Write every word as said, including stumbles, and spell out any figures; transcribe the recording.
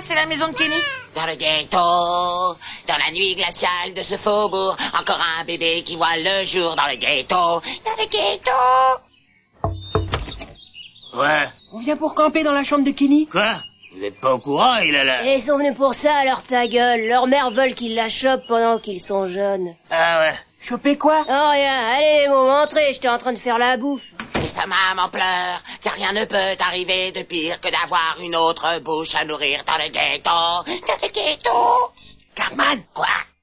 c'est la maison de Kenny. Dans le ghetto, dans la nuit glaciale de ce faubourg, encore un bébé qui voit le jour dans le ghetto, dans le ghetto. Ouais. On vient pour camper dans la chambre de Kenny. Quoi? Vous êtes pas au courant, il a la... Et ils sont venus pour ça, alors ta gueule. Leur mère veulent qu'ils la chopent pendant qu'ils sont jeunes. Ah ouais. Choper quoi? Oh rien, allez les mômes, entrez, j'étais en train de faire la bouffe. Et sa maman pleure, car rien ne peut arriver de pire que d'avoir une autre bouche à nourrir dans le ghetto, dans le ghetto. Cartman, quoi?